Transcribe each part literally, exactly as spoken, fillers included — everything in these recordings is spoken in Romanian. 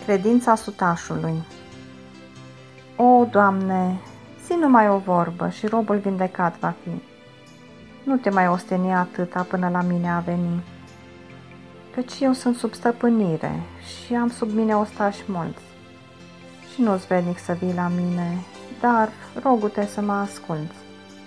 Credința sutașului. O, Doamne, zi numai o vorbă și robul vindecat va fi. Nu te mai osteni atâta până la mine a veni, căci eu sunt sub stăpânire și am sub mine ostași mulți. Și nu-ți vrednic să vii la mine, dar rogu-te să mă asculți.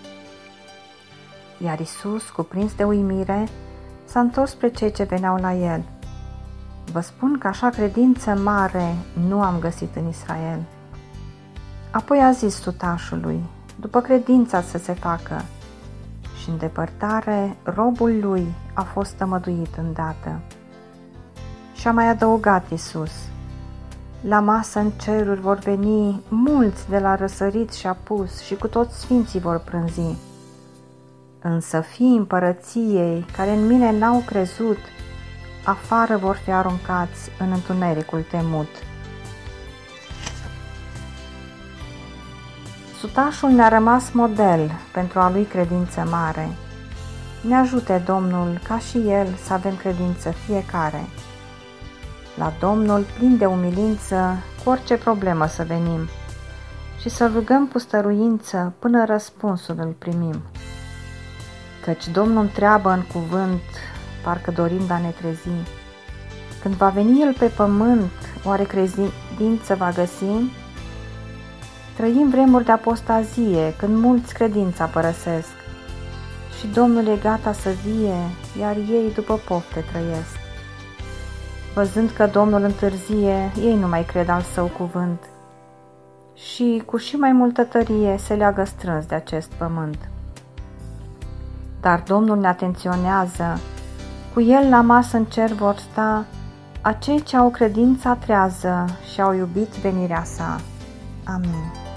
Iar Iisus, cuprins de uimire, s-a întors spre cei ce veneau la el. Vă spun că așa credință mare nu am găsit în Israel. Apoi a zis sutașului, după credința să se facă, și în depărtare robul lui a fost tămăduit îndată. Și a mai adăugat Iisus, la masă în ceruri vor veni mulți de la răsărit și apus și cu toți sfinții vor prânzi. Însă fiii împărăției care în mine n-au crezut, afară vor fi aruncați în întunericul temut. Sutașul ne-a rămas model pentru a lui credință mare. Ne ajute Domnul ca și el să avem credință fiecare. La Domnul plin de umilință, cu orice problemă să venim și să rugăm cu stăruință până răspunsul îl primim. Căci Domnul întreabă în cuvânt, parcă dorim a ne trezi. Când va veni El pe pământ, oare credință va găsi? Trăim vremuri de apostazie, când mulți credința părăsesc. Și Domnul e gata să vie, iar ei după pofte trăiesc. Văzând că Domnul întârzie, ei nu mai cred al Său cuvânt. Și cu și mai multă tărie se leagă strâns de acest pământ. Dar Domnul ne atenționează, cu El la masă în cer vor sta acei ce au credința trează și au iubit venirea Sa. Amin.